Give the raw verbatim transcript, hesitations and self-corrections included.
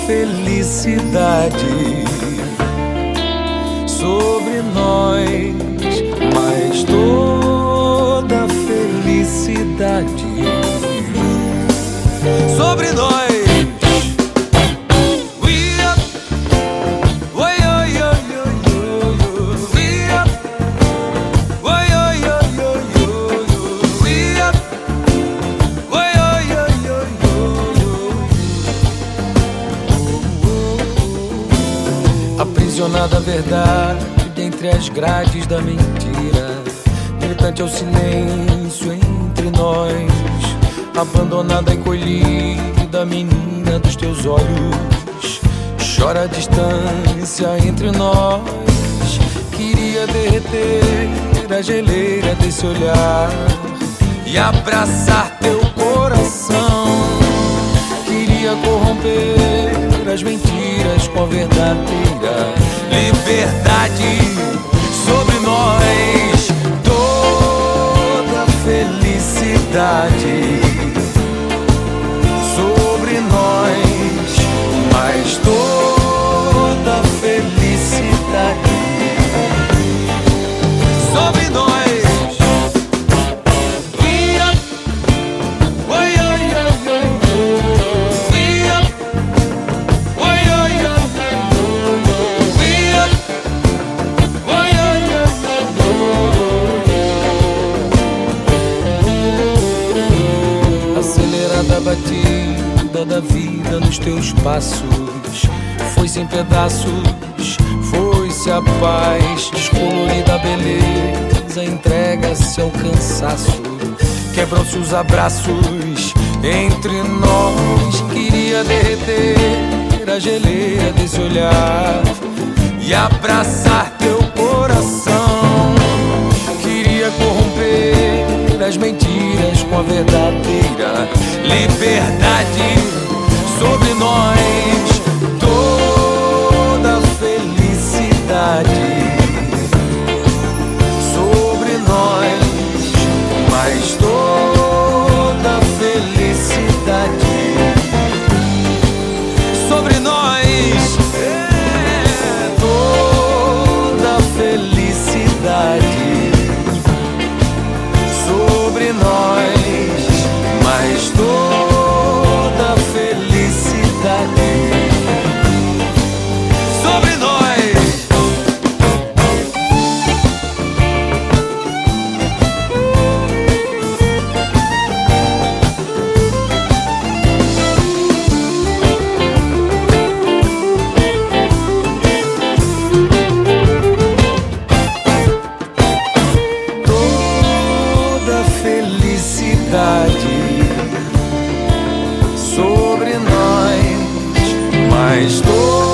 felicidade sobre nós, mas toda felicidade sobre nós. Aprisionada a verdade dentre as grades da mentira, gritante é o silêncio entre nós. Abandonada e colhida, menina dos teus olhos, chora a distância entre nós. Queria derreter a geleira desse olhar e abraçar teu coração. Queria corromper as mentiras com a verdadeira liberdade sobre nós. Toda felicidade sobre nós, mas toda felicidade sobre nós. A batida da vida nos teus passos foi-se em pedaços, foi-se a paz, descolorida a beleza, entrega-se ao cansaço, quebram-se os abraços entre nós. Queria derreter a geleira desse olhar e abraçar teu coração. Queria corromper as mentiras com a verdadeira liberdade sobre nós. Toda felicidade sobre nós, mas toda felicidade sobre nós. É, toda felicidade sobre nós, mas toda felicidade sobre nós. Toda felicidade sobre nós, mas toda